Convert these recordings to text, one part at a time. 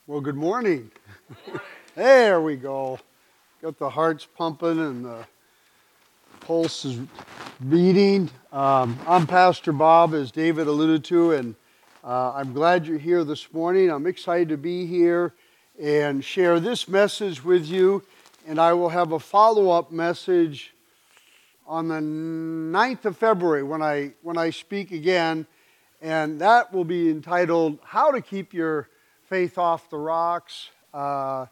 Well, good morning. There we go. Got the hearts pumping and the pulse is beating. I'm Pastor Bob, as David alluded to, and I'm glad you're here this morning. I'm excited to be here and share this message with you, and I will have a follow-up message on the 9th of February when I speak again, and that will be entitled, How to Keep Your Faith Off the Rocks. But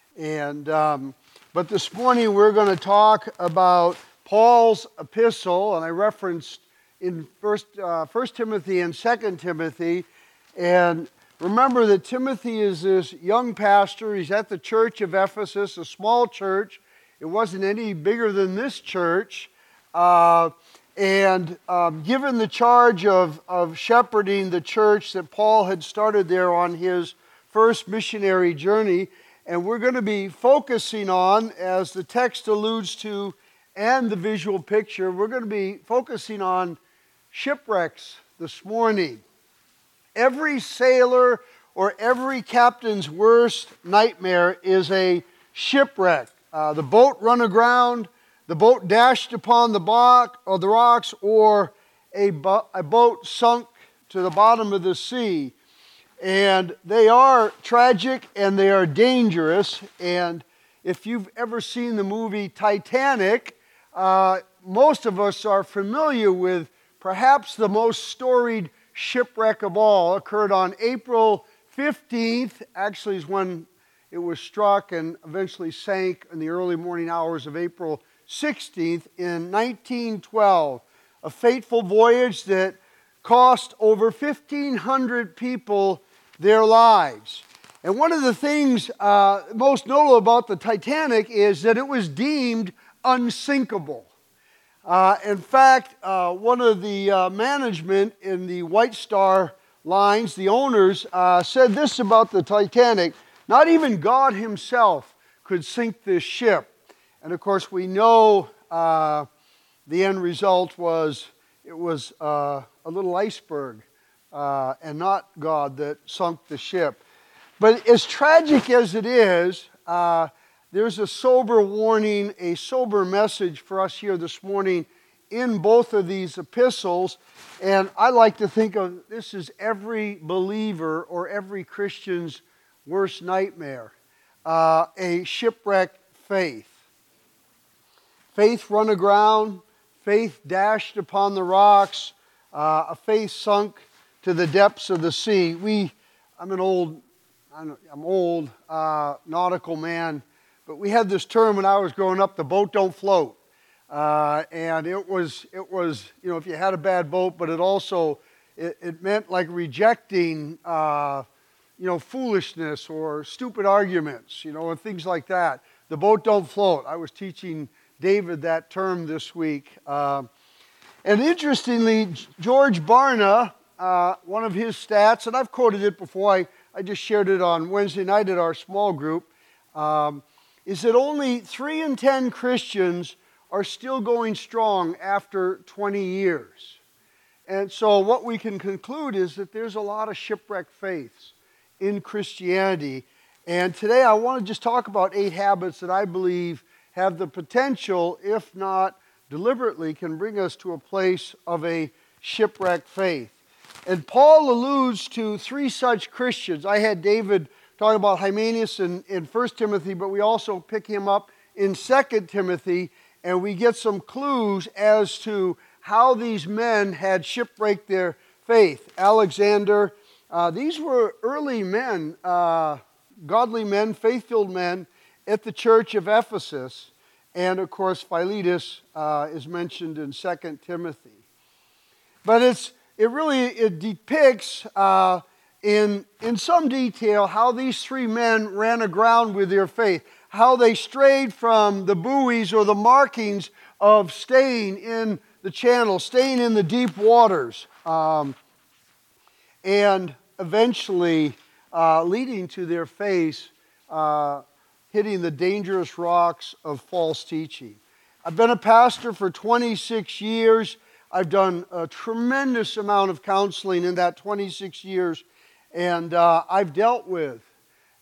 this morning we're going to talk about Paul's epistle, and I referenced in First Timothy and 2 Timothy. And remember that Timothy is this young pastor. He's at the church of Ephesus, a small church. It wasn't any bigger than this church. Given the charge of shepherding the church that Paul had started there on his first missionary journey, and we're going to be focusing on, as the text alludes to and the visual picture, we're going to be focusing on shipwrecks this morning. Every sailor or every captain's worst nightmare is a shipwreck. The boat run aground, the boat dashed upon the rocks, or a boat sunk to the bottom of the sea. And they are tragic and they are dangerous. And if you've ever seen the movie Titanic, most of us are familiar with perhaps the most storied shipwreck of all. Occurred on April 15th, actually is when it was struck and eventually sank in the early morning hours of April 16th in 1912. A fateful voyage that cost over 1,500 people their lives. And one of the things most notable about the Titanic is that it was deemed unsinkable. In fact, one of the management in the White Star Lines, the owners, said this about the Titanic: not even God himself could sink this ship. And of course, we know the end result was it was a little iceberg and not God that sunk the ship. But as tragic as it is, there's a sober warning, a sober message for us here this morning in both of these epistles. And I like to think of this as every believer or every Christian's worst nightmare, a shipwrecked faith. Faith run aground, faith dashed upon the rocks, a faith sunk to the depths of the sea. I'm an old nautical man, but we had this term when I was growing up: the boat don't float. And it was if you had a bad boat, but it meant like rejecting foolishness or stupid arguments, and things like that. The boat don't float. I was teaching David that term this week. And interestingly, George Barna, one of his stats, and I've quoted it before, I just shared it on Wednesday night at our small group, is that only 3 in 10 Christians are still going strong after 20 years. And so what we can conclude is that there's a lot of shipwrecked faiths in Christianity. And today I want to just talk about 8 habits that I believe have the potential, if not deliberately, can bring us to a place of a shipwrecked faith. And Paul alludes to 3 such Christians. I had David talk about Hymenaeus in 1 Timothy, but we also pick him up in 2 Timothy, and we get some clues as to how these men had shipwrecked their faith. Alexander, these were early men, godly men, faith-filled men at the church of Ephesus. And of course, Philetus is mentioned in 2 Timothy. But it depicts in some detail how these 3 men ran aground with their faith, how they strayed from the buoys or the markings of staying in the channel, staying in the deep waters, and eventually leading to their face hitting the dangerous rocks of false teaching. I've been a pastor for 26 years. I've done a tremendous amount of counseling in that 26 years, and I've dealt with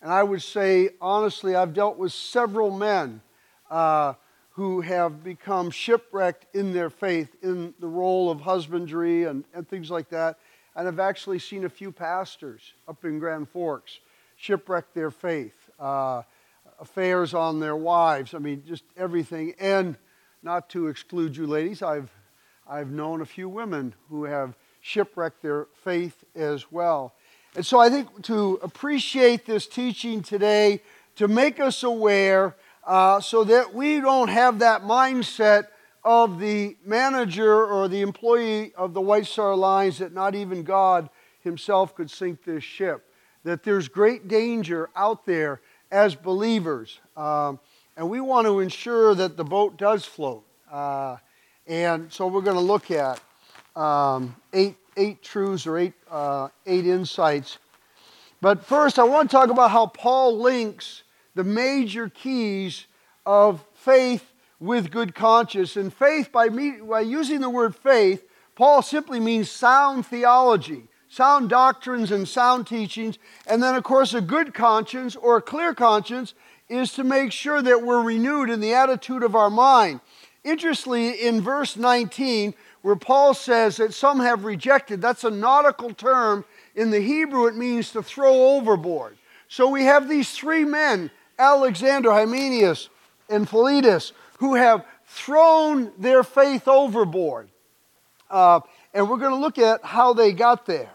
And I would say, honestly, I've dealt with several men who have become shipwrecked in their faith, in the role of husbandry and things like that. And I've actually seen a few pastors up in Grand Forks shipwreck their faith, affairs on their wives, I mean, just everything. And not to exclude you ladies, I've known a few women who have shipwrecked their faith as well. And so I think to appreciate this teaching today, to make us aware so that we don't have that mindset of the manager or the employee of the White Star Lines that not even God himself could sink this ship. That there's great danger out there as believers. And we want to ensure that the boat does float. And so we're going to look at eight truths or eight insights. But first, I want to talk about how Paul links the major keys of faith with good conscience. And faith, by using the word faith, Paul simply means sound theology, sound doctrines and sound teachings. And then, of course, a good conscience or a clear conscience is to make sure that we're renewed in the attitude of our mind. Interestingly, in verse 19, where Paul says that some have rejected, that's a nautical term. In the Hebrew, it means to throw overboard. So we have these three men, Alexander, Hymenaeus, and Philetus, who have thrown their faith overboard. And we're going to look at how they got there.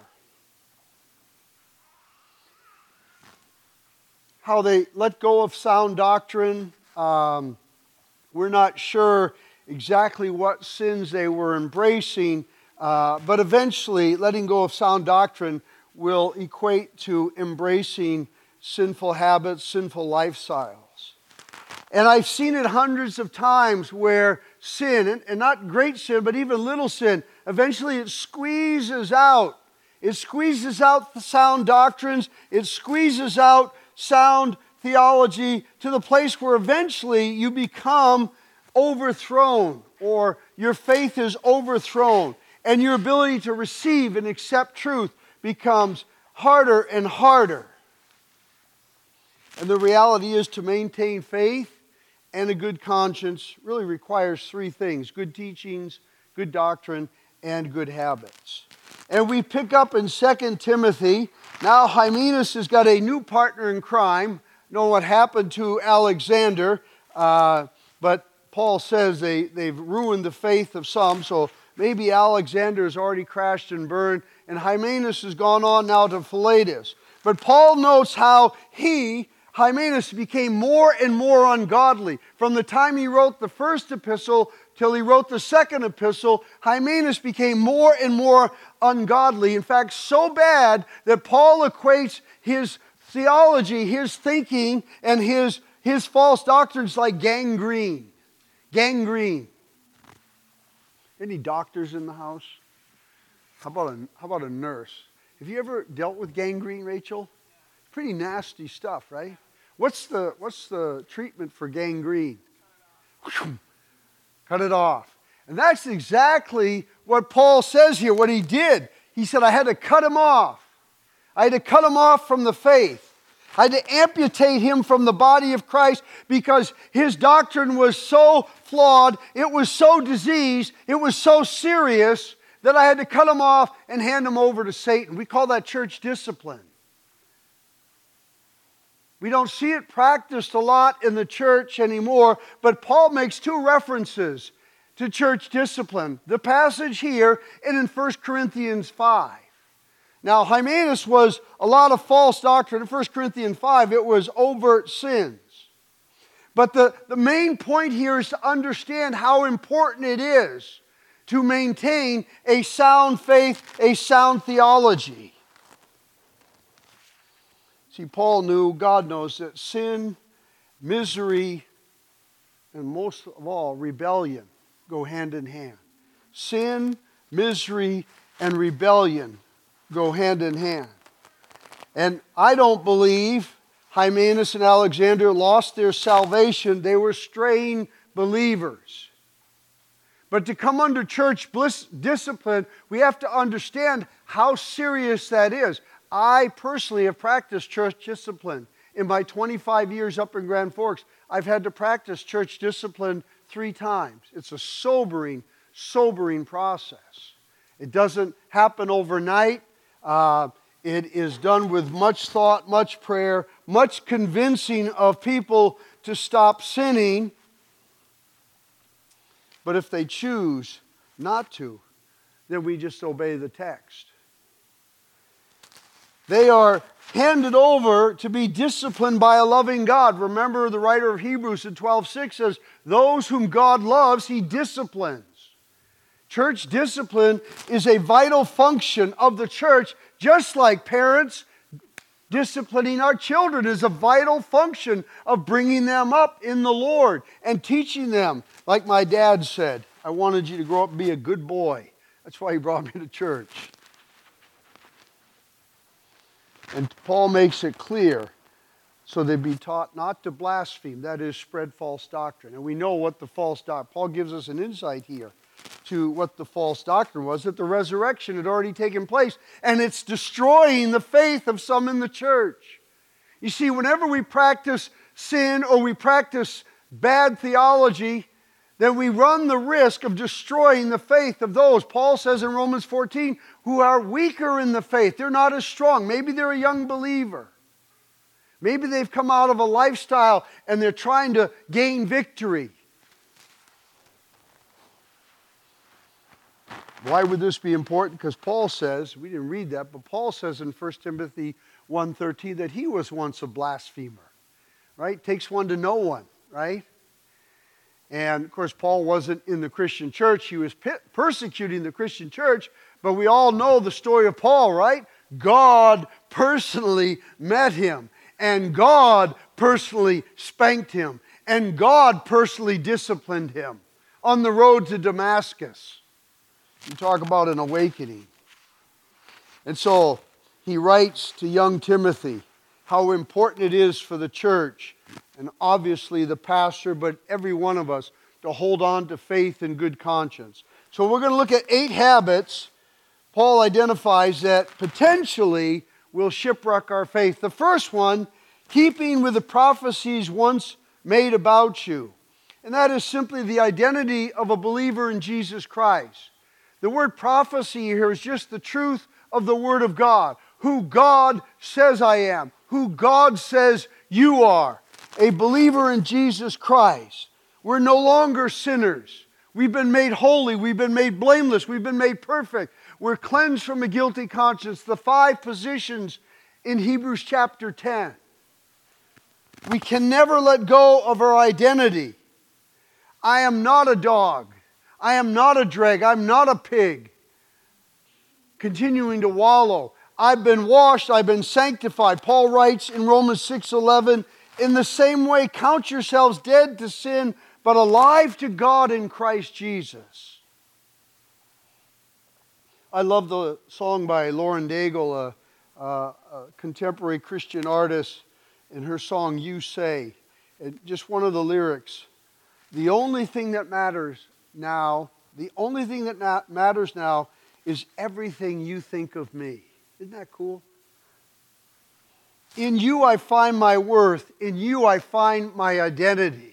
How they let go of sound doctrine. We're not sure exactly what sins they were embracing, but eventually letting go of sound doctrine will equate to embracing sinful habits, sinful lifestyles. And I've seen it hundreds of times where sin, and not great sin, but even little sin, eventually it squeezes out. It squeezes out the sound doctrines. It squeezes out sound theology to the place where eventually you become overthrown, or your faith is overthrown, and your ability to receive and accept truth becomes harder and harder. And the reality is, to maintain faith and a good conscience really requires three things: good teachings, good doctrine, and good habits. And we pick up in 2 Timothy. Now Hymenaeus has got a new partner in crime. Know what happened to Alexander, but Paul says they've ruined the faith of some, so maybe Alexander has already crashed and burned, and Hymenaeus has gone on now to Philetus. But Paul notes how Hymenaeus became more and more ungodly. From the time he wrote the first epistle till he wrote the second epistle, Hymenaeus became more and more ungodly. In fact, so bad that Paul equates his theology, his thinking, and his false doctrines like gangrene. Gangrene. Any doctors in the house? How about a nurse? Have you ever dealt with gangrene, Rachel? Pretty nasty stuff, right? What's the treatment for gangrene? Cut it off. And that's exactly what Paul says here, what he did. He said, I had to cut him off. I had to cut him off from the faith. I had to amputate him from the body of Christ because his doctrine was so flawed, it was so diseased, it was so serious that I had to cut him off and hand him over to Satan. We call that church discipline. We don't see it practiced a lot in the church anymore, but Paul makes two references to church discipline. The passage here and in 1 Corinthians 5. Now, Hymenaeus was a lot of false doctrine. In 1 Corinthians 5, it was overt sins. But the main point here is to understand how important it is to maintain a sound faith, a sound theology. See, Paul knew, God knows, that sin, misery, and most of all, rebellion go hand in hand. Sin, misery, and rebellion go hand in hand. And I don't believe Hymenaeus and Alexander lost their salvation. They were straying believers. But to come under church discipline, we have to understand how serious that is. I personally have practiced church discipline In my 25 years up in Grand Forks, I've had to practice church discipline 3 times. It's a sobering process. It doesn't happen overnight. It is done with much thought, much prayer, much convincing of people to stop sinning. But if they choose not to, then we just obey the text. They are handed over to be disciplined by a loving God. Remember, the writer of Hebrews in 12:6 says, those whom God loves, He disciplines. Church discipline is a vital function of the church, just like parents disciplining our children is a vital function of bringing them up in the Lord and teaching them. Like my dad said, I wanted you to grow up and be a good boy. That's why he brought me to church. And Paul makes it clear, so they be taught not to blaspheme, that is, spread false doctrine. And we know what the false doctrine, Paul gives us an insight here to what the false doctrine was, that the resurrection had already taken place, and it's destroying the faith of some in the church. You see, whenever we practice sin or we practice bad theology, then we run the risk of destroying the faith of those, Paul says in Romans 14, who are weaker in the faith. They're not as strong. Maybe they're a young believer. Maybe they've come out of a lifestyle and they're trying to gain victory. Why would this be important? Because Paul says, we didn't read that, but Paul says in 1 Timothy 1:13 that he was once a blasphemer. Right? Takes one to know one, right? And, of course, Paul wasn't in the Christian church. He was persecuting the Christian church. But we all know the story of Paul, right? God personally met him. And God personally spanked him. And God personally disciplined him on the road to Damascus. You talk about an awakening. And so he writes to young Timothy how important it is for the church, and obviously the pastor, but every one of us, to hold on to faith and good conscience. So we're going to look at 8 habits Paul identifies that potentially will shipwreck our faith. The first one, keeping with the prophecies once made about you. And that is simply the identity of a believer in Jesus Christ. The word prophecy here is just the truth of the Word of God. Who God says I am. Who God says you are. A believer in Jesus Christ. We're no longer sinners. We've been made holy. We've been made blameless. We've been made perfect. We're cleansed from a guilty conscience. The 5 positions in Hebrews chapter 10. We can never let go of our identity. I am not a dog. I am not a dreg. I'm not a pig. Continuing to wallow. I've been washed. I've been sanctified. Paul writes in Romans 6:11, in the same way, count yourselves dead to sin, but alive to God in Christ Jesus. I love the song by Lauren Daigle, a contemporary Christian artist, in her song, You Say. And just one of the lyrics. The only thing that matters now is everything you think of me. Isn't that cool? In you I find my worth. In you I find my identity.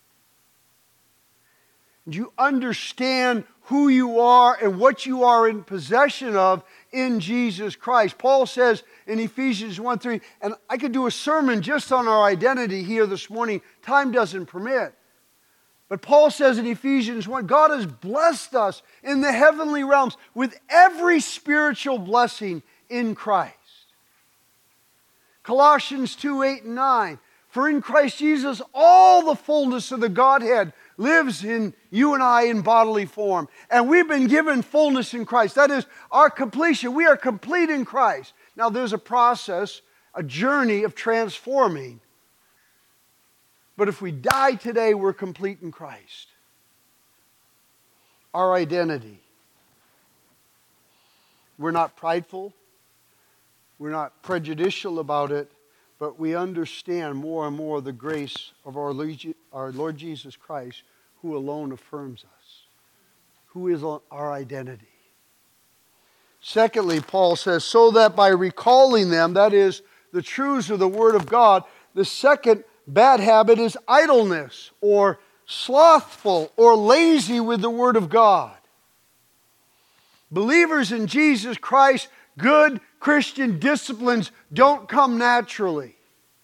And you understand who you are and what you are in possession of in Jesus Christ. Paul says in Ephesians 1:3, and I could do a sermon just on our identity here this morning. Time doesn't permit. But Paul says in Ephesians 1, God has blessed us in the heavenly realms with every spiritual blessing in Christ. Colossians 2:8 and 9, for in Christ Jesus all the fullness of the Godhead lives in you and I in bodily form. And we've been given fullness in Christ. That is our completion. We are complete in Christ. Now there's a process, a journey of transforming. But if we die today, we're complete in Christ. Our identity. We're not prideful. We're not prejudicial about it. But we understand more and more the grace of our Lord Jesus Christ, who alone affirms us. Who is our identity. Secondly, Paul says, so that by recalling them, that is, the truths of the Word of God, The second bad habit is idleness, or slothful, or lazy with the Word of God. Believers in Jesus Christ, good Christian disciplines don't come naturally.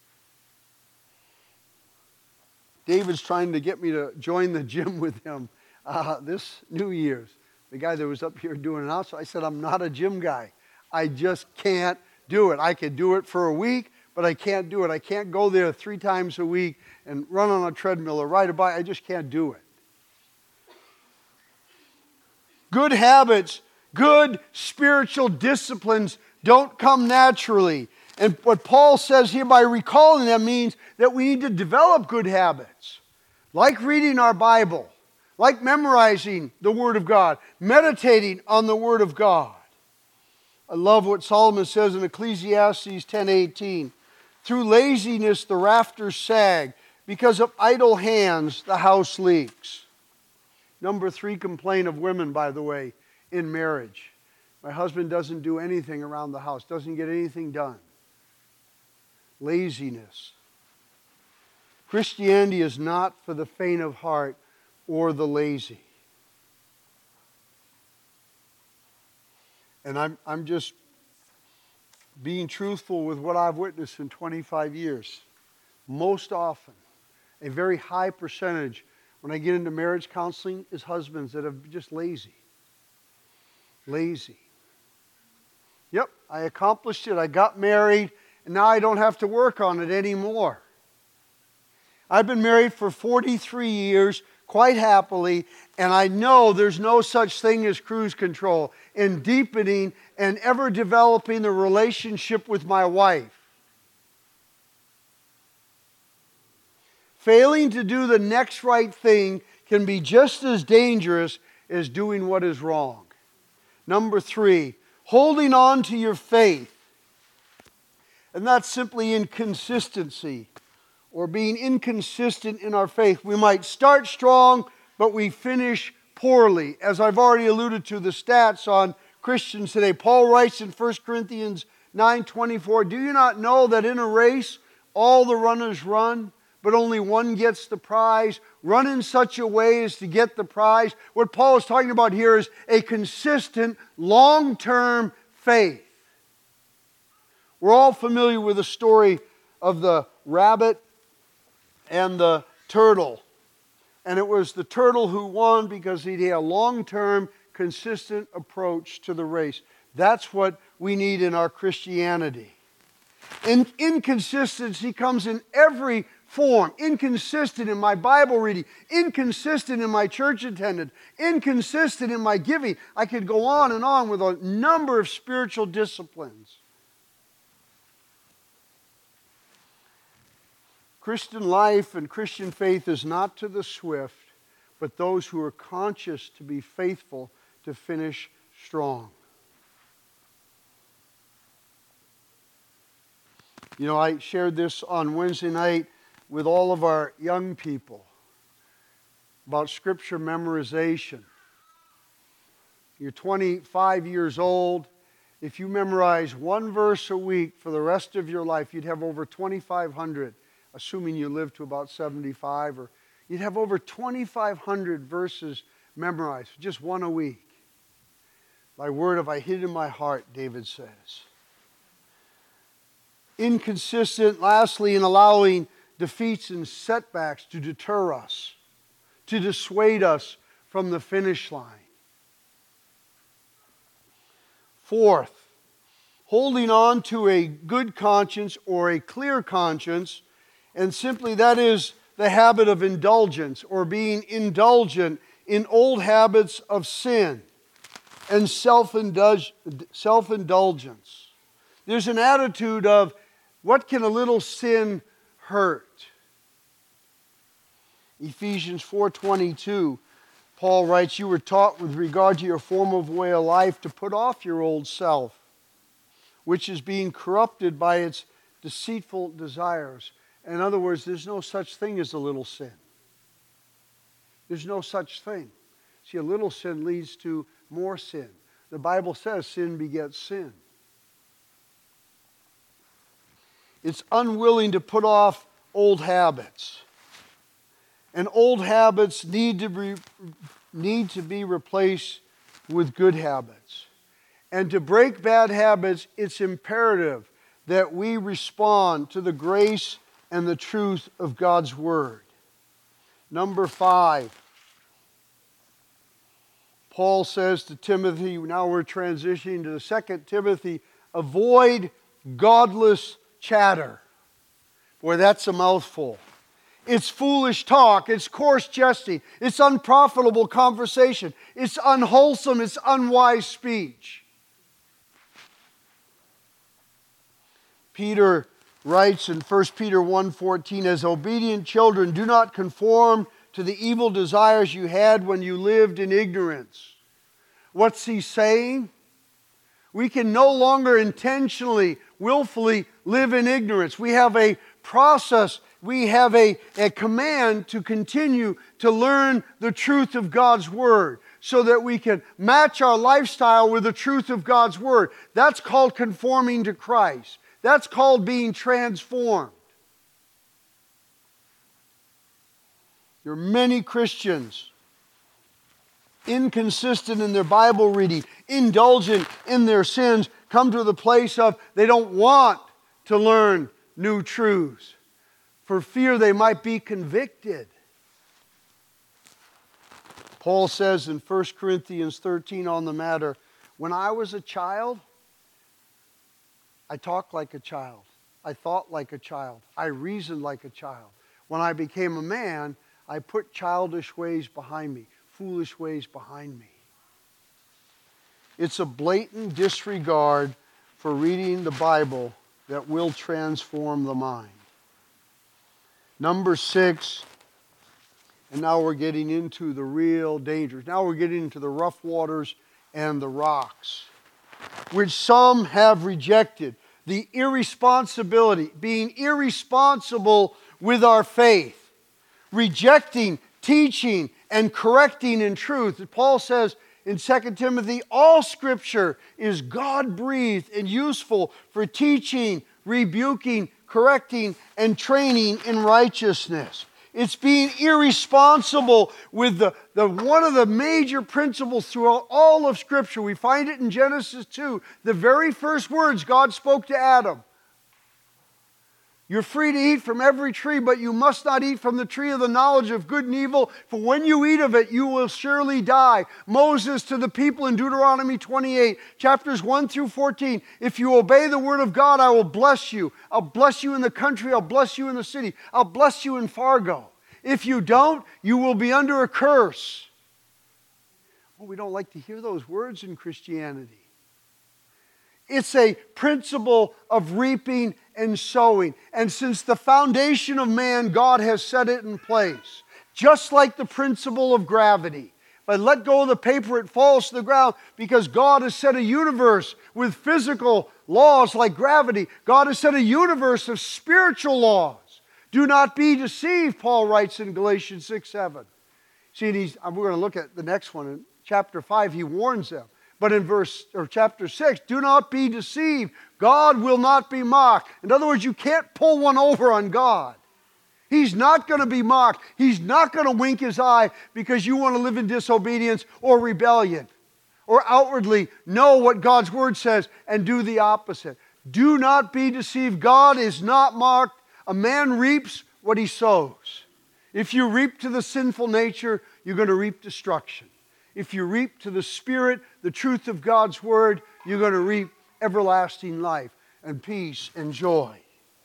David's trying to get me to join the gym with him this New Year's. The guy that was up here doing it also, I said, I'm not a gym guy. I just can't do it. I could do it for a week, but I can't do it. I can't go there 3 times a week and run on a treadmill or ride a bike. I just can't do it. Good habits, good spiritual disciplines don't come naturally. And what Paul says here by recalling them means that we need to develop good habits, like reading our Bible, like memorizing the Word of God, meditating on the Word of God. I love what Solomon says in Ecclesiastes 10:18. Through laziness the rafters sag, because of idle hands the house leaks. Number 3 complaint of women, by the way, in marriage. My husband doesn't do anything around the house, doesn't get anything done. Laziness. Christianity is not for the faint of heart or the lazy. And I'm just being truthful with what I've witnessed in 25 years. Most often, a very high percentage when I get into marriage counseling is husbands that are just lazy. Lazy. Yep, I accomplished it. I got married, and now I don't have to work on it anymore. I've been married for 43 years, quite happily, and I know there's no such thing as cruise control in deepening and ever developing the relationship with my wife. Failing to do the next right thing can be just as dangerous as doing what is wrong. Number 3, holding on to your faith. And that's simply inconsistency, or being inconsistent in our faith. We might start strong, but we finish poorly. As I've already alluded to, the stats on Christians today. Paul writes in 1 Corinthians 9:24, do you not know that in a race all the runners run, but only one gets the prize? Run in such a way as to get the prize. What Paul is talking about here is a consistent, long-term faith. We're all familiar with the story of the rabbit and the turtle. And it was the turtle who won because he had a long-term, consistent approach to the race. That's what we need in our Christianity. And inconsistency comes in every form. Inconsistent in my Bible reading, inconsistent in my church attendance, inconsistent in my giving. I could go on and on with a number of spiritual disciplines. Christian life and Christian faith is not to the swift, but those who are conscious to be faithful to finish strong. You know, I shared this on Wednesday night with all of our young people about scripture memorization. You're 25 years old. If you memorize one verse a week for the rest of your life, you'd have over 2,500, assuming you live to about 75, or you'd have over 2,500 verses memorized, just one a week. Thy word have I hid in my heart, David says. Inconsistent, lastly, in allowing defeats and setbacks to deter us, to dissuade us from the finish line. Fourth, holding on to a good conscience or a clear conscience, and simply that is the habit of indulgence, or being indulgent in old habits of sin and self-indulgence. There's an attitude of, what can a little sin hurt? Ephesians 4:22, Paul writes, you were taught with regard to your former way of life to put off your old self, which is being corrupted by its deceitful desires. In other words, there's no such thing as a little sin. There's no such thing. See, a little sin leads to more sin. The Bible says sin begets sin. It's unwilling to put off old habits. And old habits need to be replaced with good habits. And to break bad habits, it's imperative that we respond to the grace and the truth of God's Word. Number 5, Paul says to Timothy, now we're transitioning to the 2 Timothy, avoid godless chatter. Boy, that's a mouthful. It's foolish talk, it's coarse jesting, it's unprofitable conversation, it's unwholesome, it's unwise speech. Peter writes in 1 Peter 1:14, as obedient children, do not conform to the evil desires you had when you lived in ignorance. What's he saying? We can no longer intentionally, willfully live in ignorance. We have a process, we have a command to continue to learn the truth of God's Word so that we can match our lifestyle with the truth of God's Word. That's called conforming to Christ. That's called being transformed. There are many Christians inconsistent in their Bible reading, indulgent in their sins, come to the place of they don't want to learn new truths for fear they might be convicted. Paul says in 1 Corinthians 13 on the matter, when I was a child, I talked like a child. I thought like a child. I reasoned like a child. When I became a man, I put childish ways behind me, foolish ways behind me. It's a blatant disregard for reading the Bible that will transform the mind. Number 6, and now we're getting into the real dangers. Now we're getting into the rough waters and the rocks, which some have rejected. The irresponsibility, being irresponsible with our faith, rejecting teaching and correcting in truth. Paul says in 2 Timothy, all Scripture is God-breathed and useful for teaching, rebuking, correcting, and training in righteousness. It's being irresponsible with the one of the major principles throughout all of Scripture. We find it in Genesis 2, the very first words God spoke to Adam. You're free to eat from every tree, but you must not eat from the tree of the knowledge of good and evil, for when you eat of it, you will surely die. Moses to the people in Deuteronomy 28, chapters 1 through 14, if you obey the word of God, I will bless you. I'll bless you in the country, I'll bless you in the city, I'll bless you in Fargo. If you don't, you will be under a curse. Well, we don't like to hear those words in Christianity. It's a principle of reaping and sowing. And since the foundation of man, God has set it in place. Just like the principle of gravity. If I let go of the paper, it falls to the ground because God has set a universe with physical laws like gravity. God has set a universe of spiritual laws. Do not be deceived, Paul writes in Galatians 6:7. See, we're going to look at the next one. In chapter 5, he warns them. But in chapter 6, do not be deceived. God will not be mocked. In other words, you can't pull one over on God. He's not going to be mocked. He's not going to wink his eye because you want to live in disobedience or rebellion or outwardly know what God's word says and do the opposite. Do not be deceived. God is not mocked. A man reaps what he sows. If you reap to the sinful nature, you're going to reap destruction. If you reap to the Spirit, the truth of God's Word, you're going to reap everlasting life and peace and joy.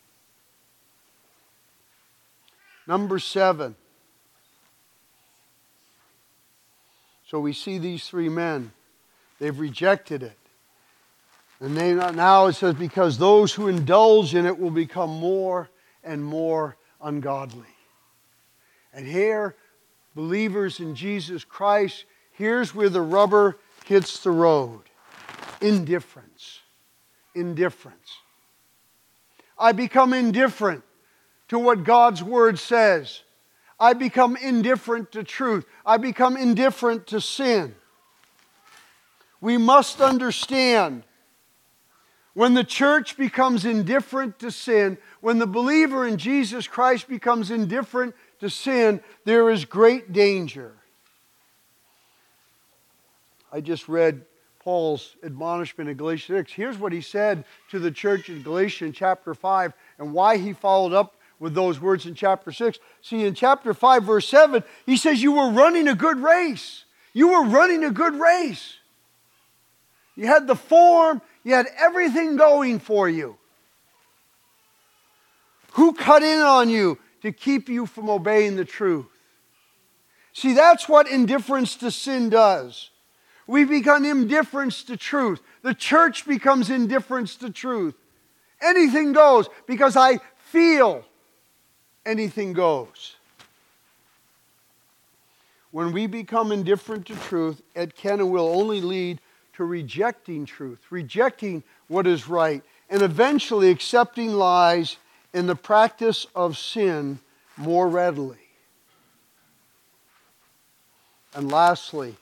Number 7. So we see these three men. They've rejected it. And now it says, because those who indulge in it will become more and more ungodly. And here, believers in Jesus Christ, here's where the rubber hits the road. Indifference. Indifference. I become indifferent to what God's Word says. I become indifferent to truth. I become indifferent to sin. We must understand When the church becomes indifferent to sin, when the believer in Jesus Christ becomes indifferent to sin, there is great danger. I just read Paul's admonishment in Galatians 6. Here's what he said to the church in Galatians chapter 5 and why he followed up with those words in chapter 6. See, in chapter 5, verse 7, he says, you were running a good race. You were running a good race. You had the form, you had everything going for you. Who cut in on you to keep you from obeying the truth? See, that's what indifference to sin does. We become indifferent to truth. The church becomes indifferent to truth. Anything goes because I feel anything goes. When we become indifferent to truth, it can and will only lead to rejecting truth, rejecting what is right, and eventually accepting lies and the practice of sin more readily. And lastly,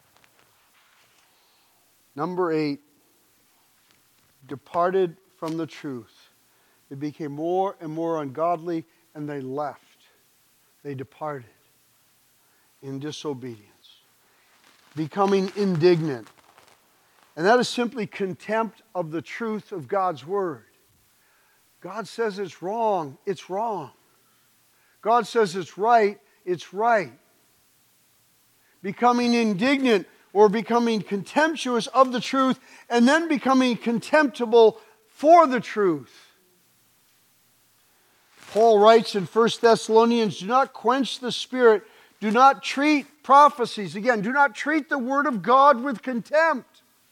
number 8, departed from the truth. They became more and more ungodly, and they left. They departed in disobedience, becoming indignant. And that is simply contempt of the truth of God's Word. God says it's wrong, it's wrong. God says it's right, it's right. Becoming indignant or becoming contemptuous of the truth and then becoming contemptible for the truth. Paul writes in 1 Thessalonians, do not quench the Spirit, do not treat prophecies. Again, do not treat the Word of God with contempt.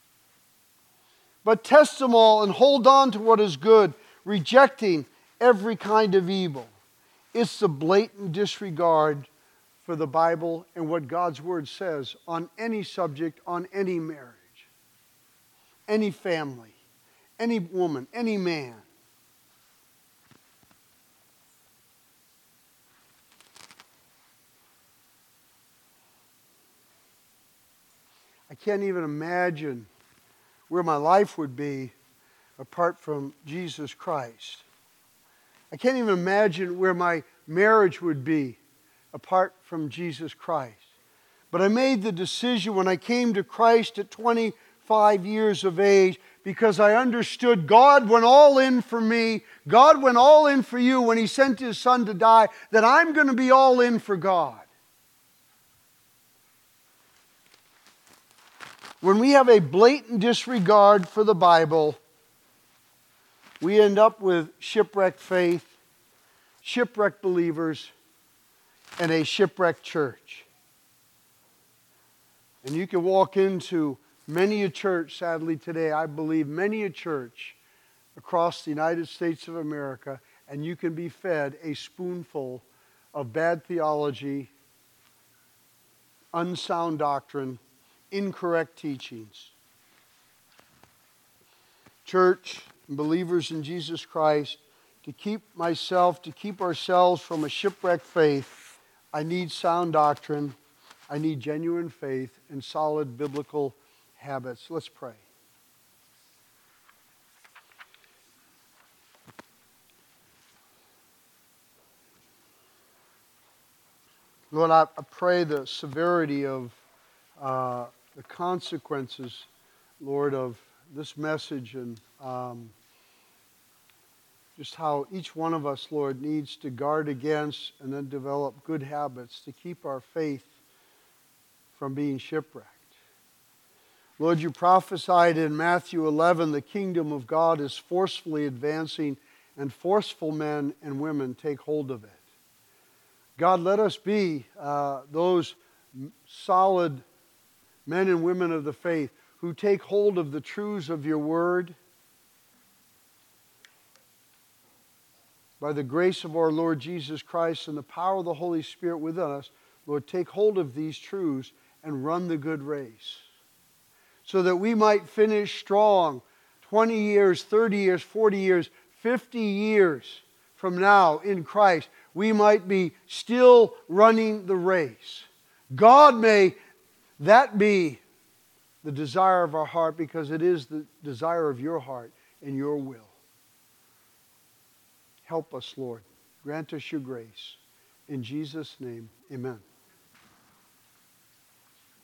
But test them all and hold on to what is good, rejecting every kind of evil. It's the blatant disregard for the Bible and what God's Word says on any subject, on any marriage, any family, any woman, any man. I can't even imagine where my life would be apart from Jesus Christ. I can't even imagine where my marriage would be apart from Jesus Christ. But I made the decision when I came to Christ at 25 years of age because I understood God went all in for me. God went all in for you when He sent His Son to die, that I'm going to be all in for God. When we have a blatant disregard for the Bible, we end up with shipwrecked faith, shipwrecked believers, and a shipwrecked church. And you can walk into many a church, sadly today, I believe many a church across the United States of America, and you can be fed a spoonful of bad theology, unsound doctrine, incorrect teachings. Church, believers in Jesus Christ, to keep ourselves from a shipwrecked faith, I need sound doctrine, I need genuine faith, and solid biblical habits. Let's pray. Lord, I pray the severity of the consequences, Lord, of this message and just how each one of us, Lord, needs to guard against and then develop good habits to keep our faith from being shipwrecked. Lord, you prophesied in Matthew 11, the kingdom of God is forcefully advancing and forceful men and women take hold of it. God, let us be those solid men and women of the faith who take hold of the truths of your word. By the grace of our Lord Jesus Christ and the power of the Holy Spirit within us, Lord, take hold of these truths and run the good race, so that we might finish strong 20 years, 30 years, 40 years, 50 years from now in Christ. We might be still running the race. God, may that be the desire of our heart, because it is the desire of your heart. and your will. Help us, Lord. Grant us your grace. In Jesus' name, amen.